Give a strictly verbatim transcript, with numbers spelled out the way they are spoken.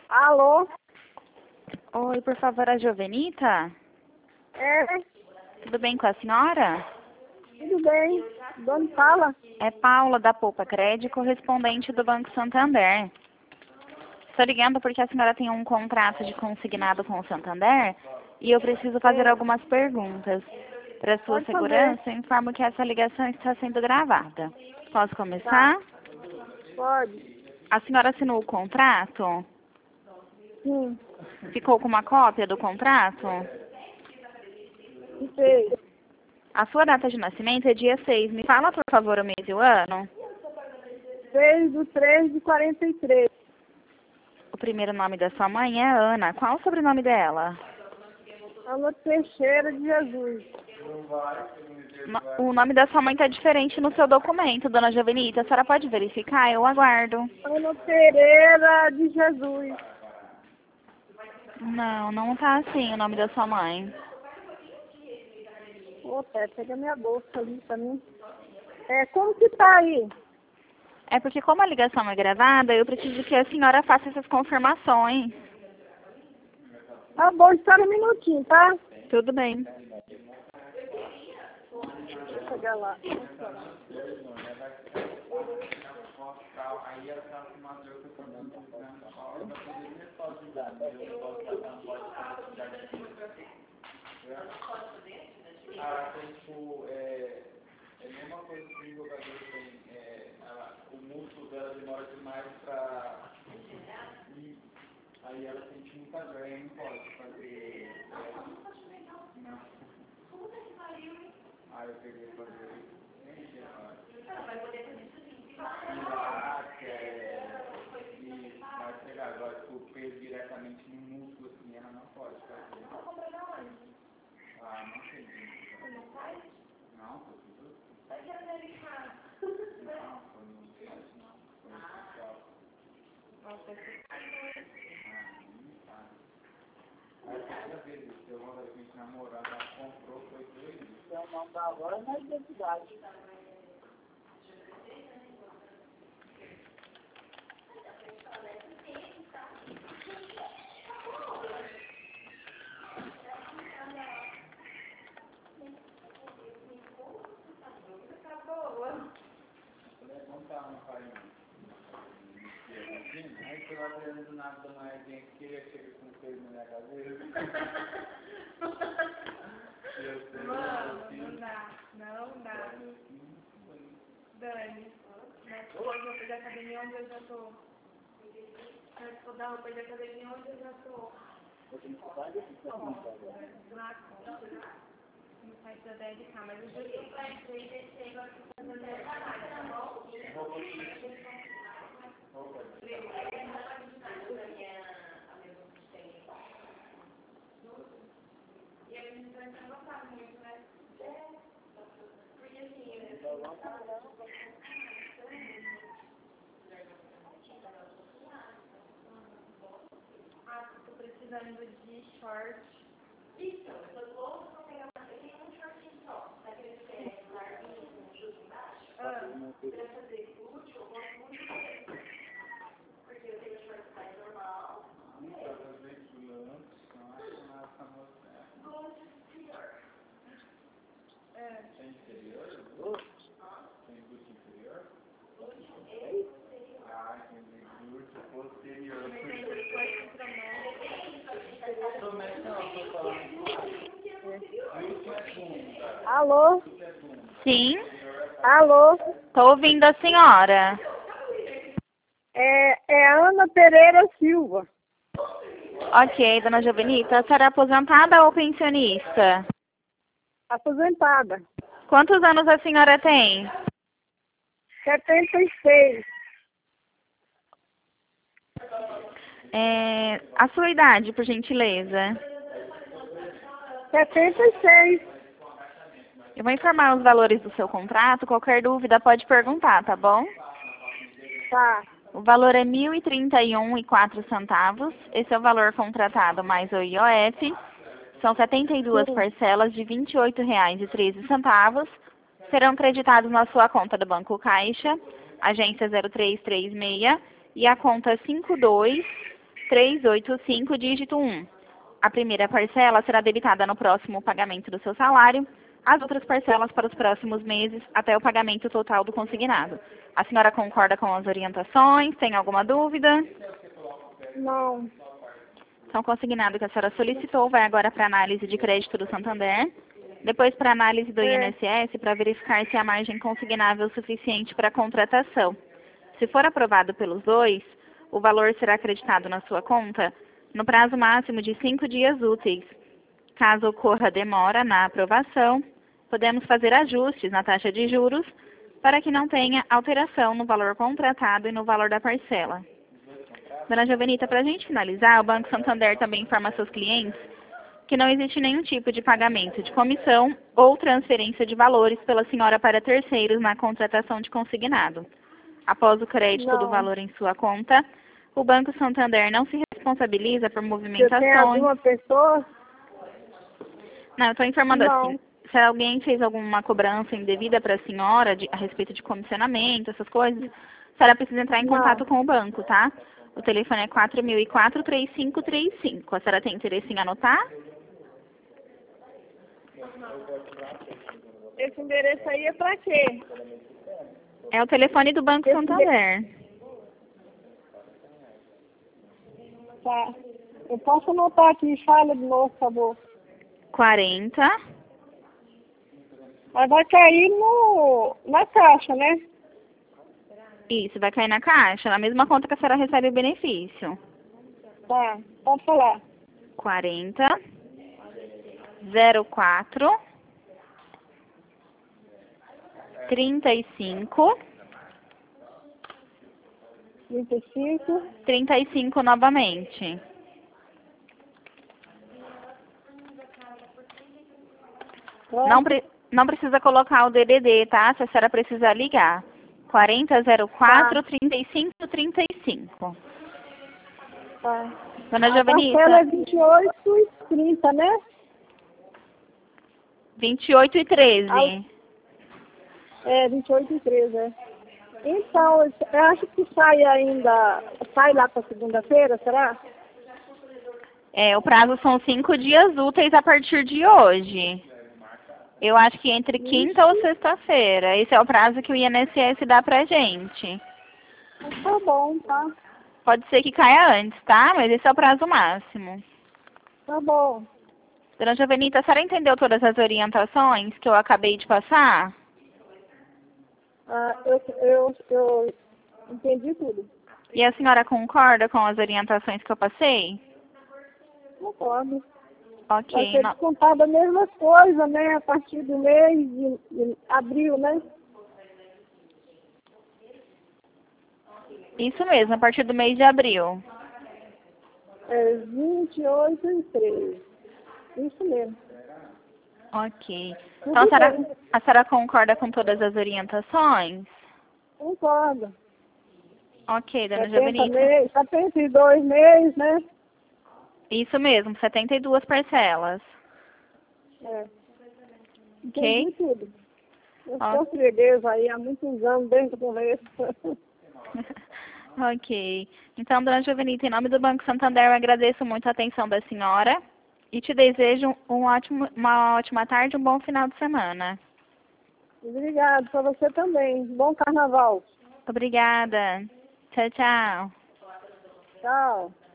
Alô? Oi, por favor, a Jovenita? É, Tudo bem com a senhora? tudo bem. De onde fala? É Paula, da Poupa Crédito, correspondente do Banco Santander. Estou ligando porque a senhora tem um contrato de consignado com o Santander e eu preciso fazer É, algumas perguntas. Para sua pode fazer. segurança, eu informo que essa ligação está sendo gravada. Posso Tá, começar? pode. A senhora assinou o contrato? Sim, Ficou com uma cópia do contrato? fiquei. A sua data de nascimento é dia seis. Me fala, por favor, o mês e o ano. seis do três de quarenta e três. O primeiro nome da sua mãe é Ana. Qual o sobrenome dela? Ana Teixeira de Jesus. No- O nome da sua mãe está diferente no seu documento, dona Jovenita. A senhora pode verificar? Eu aguardo. Ana Pereira de Jesus. Não, não tá assim o nome da sua mãe. Ô, Pé, pega minha bolsa ali pra mim. É, como que tá aí? É porque como a ligação é gravada, eu preciso que a senhora faça essas confirmações. Tá bom, espera um minutinho, tá? Tudo bem. Deixa eu chegar lá. Ah, então, tipo, é, é a mesma coisa que o jogador tem, é, a, o músculo dela demora demais pra ir, aí ela sente muita dor, aí não pode fazer, é, não. Aí eu peguei pra fazer, entendi agora. Pilates, é, e vai pegar agora, tipo, o peso diretamente no músculo, assim, ela não pode fazer. Ah, não entendi. Não, foi tudo. Não, foi no site não. Foi no social. Ah, não tá. Aí a primeira vez, se eu mando a gente namorar, ela comprou, foi dois dias. Então, não dá agora na identidade. Não tá no carinho. Aí você vai fazendo do nada da manhã, alguém que chega com coisa na minha cabeça. Mano, não dá, não dá. Dani, mas hoje eu vou pegar a academia onde eu já tô. Mas vou dar roupa de academia onde eu já tô. Na conta. No site da D L K, mas eu juro que pra entrei e deixei agora pra fazer meu trabalho, tá bom? E a gente vai não gostar muito, né? Porque assim, eu ah, tô precisando de short. Isso, eu tô pegar uma tem um shortinho só. Daquele que é larguinho, com chute embaixo. Ah, pra fazer glúteo, eu gosto muito dele. Porque eu tenho short mais normal. Pra fazer glúteo, não acho nada famoso. Glúteo superior. É. Tem inferior? Tem glúteo inferior? Ah, entendi. Glúteo posterior. Mas aí depois que promete. Promete não, tô falando. Glúteo é bunda. Alô? Glúteo é bunda. Sim, Alô? tô ouvindo a senhora. É, é Ana Pereira Silva. Ok, dona Jovenita. A senhora é aposentada ou pensionista? Aposentada. Quantos anos a senhora tem? setenta e seis. É, a sua idade, por gentileza. setenta e seis. Eu vou informar os valores do seu contrato. Qualquer dúvida pode perguntar, tá bom? Tá. O valor é mil e trinta e um e quatro centavos. Esse é o valor contratado mais o I O F. São setenta e duas Sim. parcelas de vinte e oito reais e treze centavos. Serão creditados na sua conta do Banco Caixa, agência zero três três seis, e a conta cinco dois três oito cinco, dígito um. A primeira parcela será debitada no próximo pagamento do seu salário, as outras parcelas para os próximos meses, até o pagamento total do consignado. A senhora concorda com as orientações? Tem alguma dúvida? Não. Então, o consignado que a senhora solicitou vai agora para a análise de crédito do Santander, depois para a análise do É. I N S S para verificar se a margem consignável é suficiente para a contratação. Se for aprovado pelos dois, o valor será acreditado na sua conta no prazo máximo de cinco dias úteis. Caso ocorra demora na aprovação, podemos fazer ajustes na taxa de juros para que não tenha alteração no valor contratado e no valor da parcela. Dona Jovenita, para a gente finalizar, o Banco Santander também informa a seus clientes que não existe nenhum tipo de pagamento de comissão ou transferência de valores pela senhora para terceiros na contratação de consignado. Após o crédito Não. do valor em sua conta, o Banco Santander não se responsabiliza por Você tem movimentações. alguma pessoa? Não, eu estou informando Não. assim. Se alguém fez alguma cobrança indevida para a senhora de- a respeito de comissionamento, essas coisas, a senhora precisa entrar em Não. contato com o banco, tá? O telefone é quatro mil e quatro, três cinco três cinco. A senhora tem interesse em anotar? Esse endereço aí é pra quê? É o telefone do Banco Esse Santander. Tá. Eu posso anotar aqui, fala de novo, por favor. quarenta, Mas vai cair no, na caixa, né? isso, vai cair na caixa, na mesma conta que a senhora recebe o benefício. Tá, pode falar. quarenta, zero quatro, trinta e cinco, trinta e cinco. trinta e cinco novamente. Não, pre não precisa colocar o D D D, tá? Se a senhora precisar ligar. quarenta, zero quatro, trinta e cinco, trinta e cinco. Tá. Dona A Jovenita, parcela é vinte e oito e trinta, né? vinte e oito e treze. Ah, É, vinte e oito e treze, é. Então, eu acho que sai ainda, sai lá para segunda-feira, será? É, o prazo são cinco dias úteis a partir de hoje. Eu acho que entre quinta ou sexta-feira. Esse é o prazo que o I N S S dá pra gente. Tá bom, tá. Pode ser que caia antes, tá? Mas esse é o prazo máximo. Tá bom. Dona Jovenita, a senhora entendeu todas as orientações que eu acabei de passar? Ah, eu, eu, eu entendi tudo. E a senhora concorda com as orientações que eu passei? Concordo. Ok. Vai ser no- descontado a mesma coisa, né? A partir do mês de, de abril, né? Isso mesmo, a partir do mês de abril. É vinte e oito e treze. Isso mesmo. Ok. Tudo Então, a senhora, bem. a senhora concorda com todas as orientações? Concordo. Ok, dona setenta Jovenita. meses, setenta e dois meses, né? Isso mesmo, setenta e duas parcelas. É. Ok? Entendi tudo. Eu Ó. sou freguesa aí há muitos anos dentro do conversa. Ok. Então, dona Jovenita, em nome do Banco Santander, eu agradeço muito a atenção da senhora e te desejo um ótimo, uma ótima tarde e um bom final de semana. Obrigado, para você também. Bom carnaval. Obrigada. Tchau, tchau. Tchau.